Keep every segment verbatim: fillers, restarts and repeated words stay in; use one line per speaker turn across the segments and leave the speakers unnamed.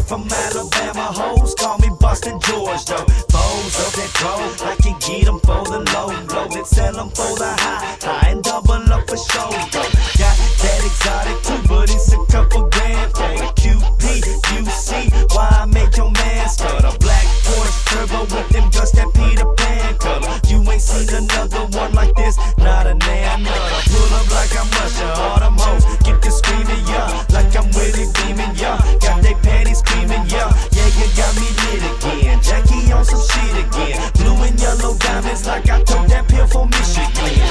from Alabama. Hoes call me Boston George though. Foes of that gold, I can get them for the low, low, then sell them for the high, high, and double up for show though. Got that exotic too, but it's a couple grand for the Q P. You see why I made your man stutter. Black Porsche turbo with them guts, that Peter Pan color. You ain't seen another one like this, not a nan nutter. Pull up like I'm Usher, all them hoes get to screaming, yeah, like I'm Willie Beeman, yeah. Got they panties screaming, yeah, yeah, you got me lit again. Jackie on some shit again. Blue and yellow diamonds like I took that pill for Michigan.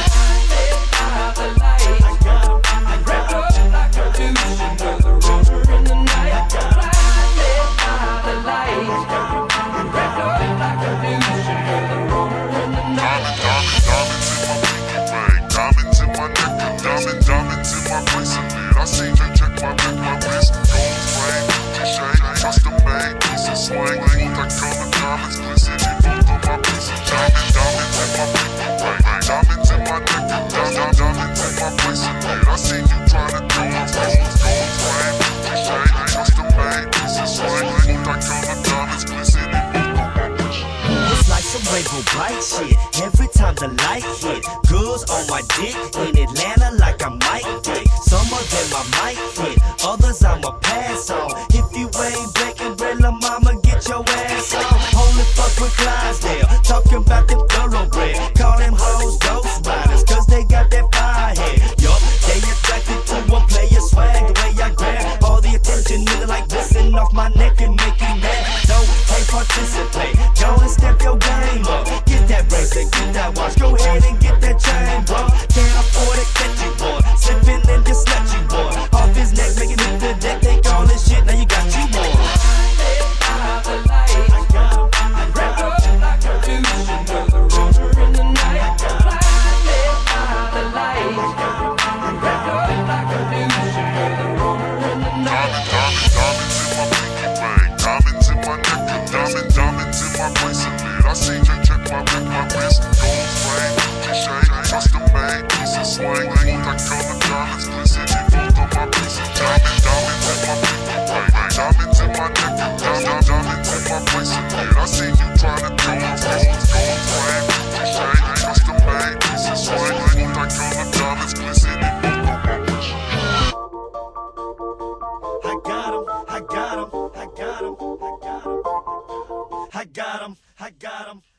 Diamonds in my bracelet, I seen her check my neck, my wrist, gold frame, cliche, custom made, piece of slang, multicolored diamonds, glistening both of my pieces. Diamond, diamonds in my pinky ring, diamonds in my neck, diamond, diamonds in my bracelet, I seen you tryna do it, gold, gold frame, cliche, custom made, piece of slang, multicolored diamonds, glistening both of my pieces.
It's like some rainbow bright shit every time the light hit. Girls on my dick in Atlanta like I'm Mike Dick. Some of them I might hit, others I'ma pass on. If you ain't breaking bread, lil' mama, get your ass on. Holy fuck with Clydesdale, talking about them thoroughbred. Call them hoes ghost riders, cause they got that fire head. Yup, they attracted to a player swag, the way I grab all the attention, nigga, like glisten off my neck and make you mad. Don't hey, participate, go and step your game up. Get that bracelet, get that watch, go ahead and get that chain, bro. Can't afford it, catch you, boy. Slipping and just let you, boy. Off his neck, making it the deck, take all this shit, now you got you, boy.
Diamonds in my neck, diamond, diamonds in my bracelet. I seen her check my neck, my wrist, gold frame, cliche, custom made, piece of slang, multicolored diamonds, glistening both of my pieces. Diamond, diamonds in my pinky ring, diamonds in my neck, diamond, diamonds in my bracelet. I seen you tryna do it, gold, gold frame, cliche, custom made, piece of slang, multicolored diamonds, glistening both of my pieces.
I got him, I got him, I got him, I got him, I got him, I got him.